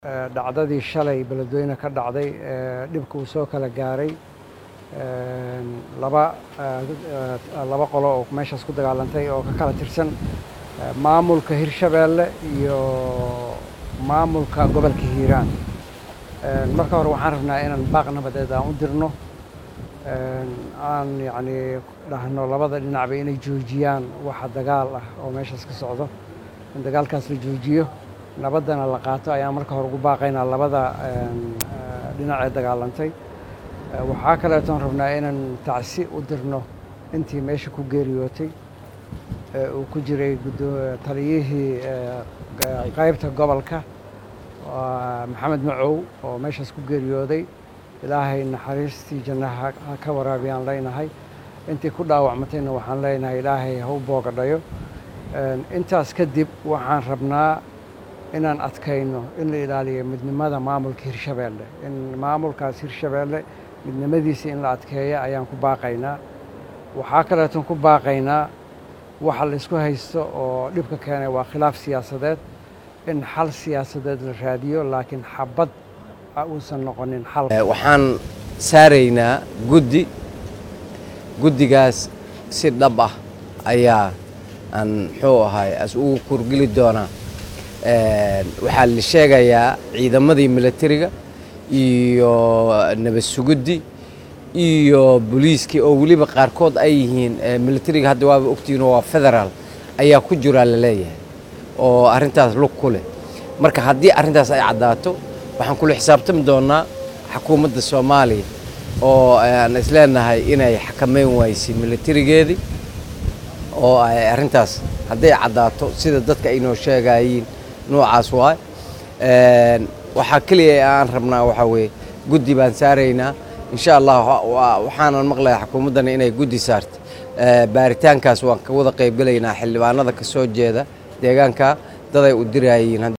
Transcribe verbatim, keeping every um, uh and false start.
dhacdadii shalay beledweyne ka dhacday dhibka uu soo kala gaaray laba laba qolo oo meeshaas ku dagaalantay oo ka kala tirsan maamulka Hirshabeelle iyo maamulka gobolka Hiiraan. marka hore waxaan rabnaa inaan baaq nabadeed aan u dirno aan yani dhahno labada dhinacba inay joojiyaan waxa dagaal ah oo meeshaas ka socdo in dagaalkaas la joojiyo nabadana la qaato ayaan marka hore ugu baaqaynaa labada dhinac ee dagaalantay. waxaa kaleeto rabnaa inaan tacsi u dirno intii meesha ku geeriyootay uu ku jiray taliyihii qaybta gobolka maxamed macow oo meeshaas ku geeriyooday. ilaahay naxariistii jannaha ka waraabiyaan leenahay. intii ku dhaawacmatayna waxaan leenahay ilaahay ha u boogadhayo. intaas kadib waxaan rabnaa inaan adkayno in la ilaaliyo midnimada maamulka Hirshabeelle in maamulkaas Hirshabeelle midnimadiisa in la adkeeyo ayaan ku baaqaynaa. waxaa kaleeto ku baaqaynaa waxa la isku haysto oo dhibka keenay waa khilaaf siyaasadeed in xal siyaasadeed la raadiyo laakiin xabad uusan noqonin xal. waxaan saaraynaa guddi guddigaas si dhab ah ayaa aan muxuu ahay as ugu kurgeli doonaa. waxaa la sheegayaa ciidamadii militariga iyo nabad sugiddi iyo booliiskii oo weliba qaarkood ay yihiin militariga hadda waaba ogtihiin waa federaal ayaa ku jira la leeyahay oo arrintaas lug ku leh. marka haddii arrintaas ay caddaato waxaan kula xisaabtami doonaa xukuumadda Soomaaliya oo aan isleenahay inay xakameyn waysay militarigeedii oo ay arrintaas hadday caddaato sida dadka ay noo sheegayeen noocaas waay. waxaa kaliya aan rabnaa waxa weeye guddi baan saaraynaa insha Allah waxaan maqlayaa xukuumaddana inay guddi saarto baaritaankaas waan ka wada qayb galaynaa xildhibaanada ka soo jeeda deegaanka dad ay u dirayeen.